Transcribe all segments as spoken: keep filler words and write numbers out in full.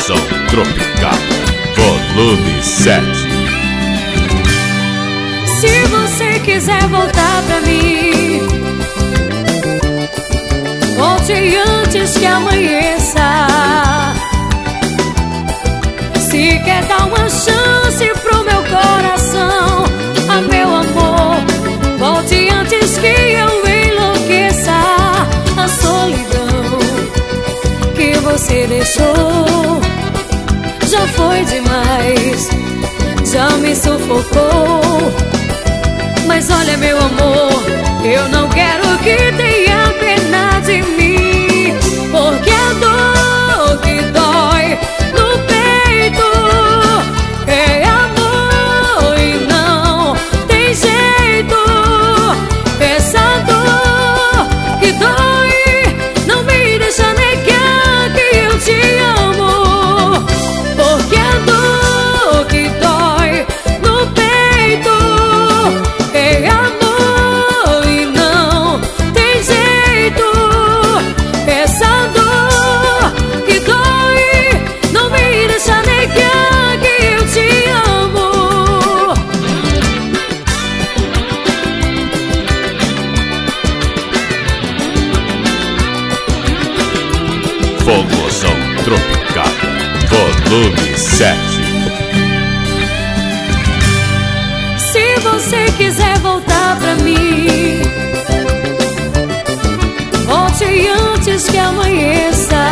Som Tropical, volume sete. Se você quiser voltar pra mim, volte antes que amanheça. Se quer dar uma chance pro meu coração, ah, meu amor, volte antes que eu enlouqueça. A solidão que você deixou já foi demais, já me sufocou. Mas olha, meu amor, eu não quero que tenha pena de mim, porque a dor que dói no peito é amor e não tem jeito. Essa dor que dói não me deixa negar que eu te amo, porque a dor que dói no peito é amor e não tem jeito. Essa dor que dói não me deixa negar que eu te amo. Formação Tropical, volume sete. Se você quiser voltar pra mim, volte antes que amanheça.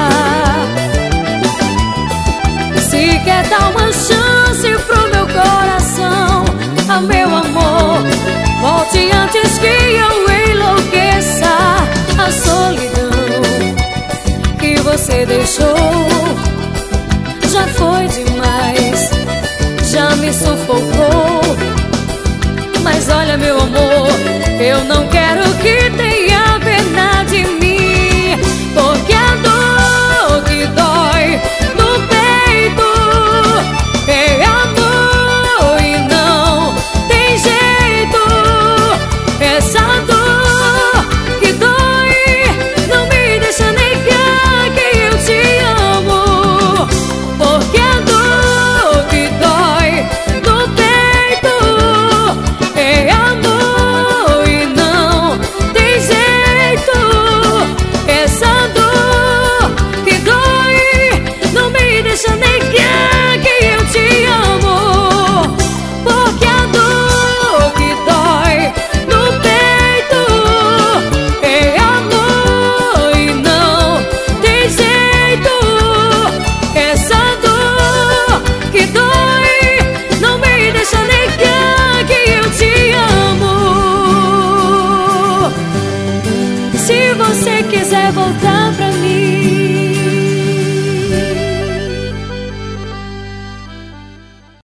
Se quer dar uma chance pro meu coração, ah, meu amor, volte antes que eu enlouqueça. A solidão que você deixou já foi demais, já me sufocou. Mas olha, meu amor, eu não quero que tenha pena de mim, porque a dor que dói no peito é amor e não tem jeito. Essa dor que dói não me deixa negar que eu te amo, porque a dor que dói no peito é amor e não tem jeito. Essa dor que dói não me deixa negar que eu te amo, porque a dor que dói no peito é amor e não tem jeito. Essa dor que dói não me deixa negar que eu te amo. Se você quiser voltar pra mim,